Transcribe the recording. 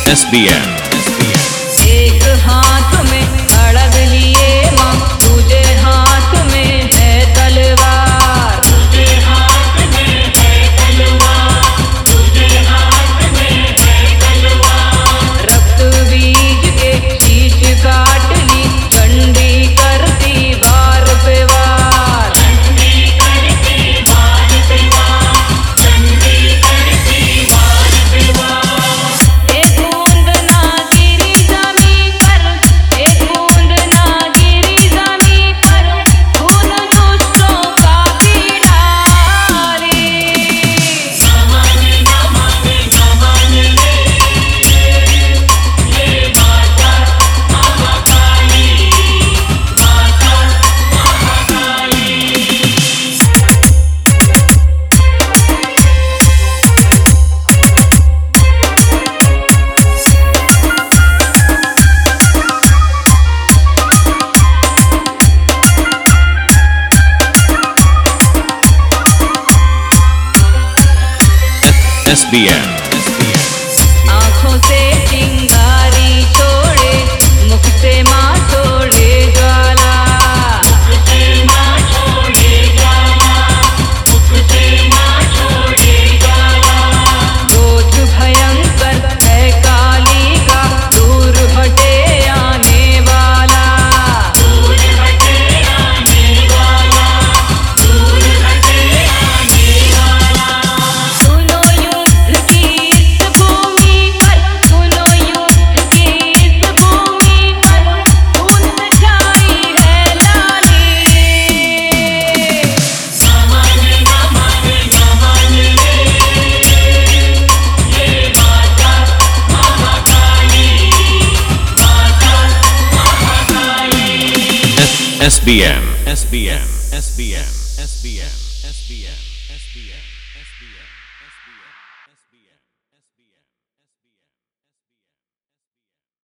SBM एक हाथ में खड़ग लिए माँ, दूजे हाथ में है तलवार। तुझे हाथ में है तलवार, तुझे हाथ में है तलवार। रक्त बीज के शीश काट ली, चंडी करती वार पे वार। चंडी करती वार पे वार, चंडी करती वार पे वार। एक बूंद ना गिरी ज़मीं पर, एक बूंद ना गिरी ज़मीं पर, खून दुष्टों का भी डाले। ज़माने ज़माने ज़माने ये माता महाकाली, माता महाकाली। SBM आँखों से चिंगारी छोड़े, मुख से माँ छोड़े ज्वाला। मुख से माँ छोड़े ज्वाला, मुख से माँ छोड़े ज्वाला। क्रोध भयंकर है काली का, दूर हटे आने वाला। दूर हटे आने वाला, दूर हटे आने वाला। सुनो युद्ध की इस भूमि पर, सुनो युद्ध की इस भूमि पर, धुंध छाई है लाली। ज़माने ज़माने ज़माने ये माता महाकाली, माता महाकाली। SBM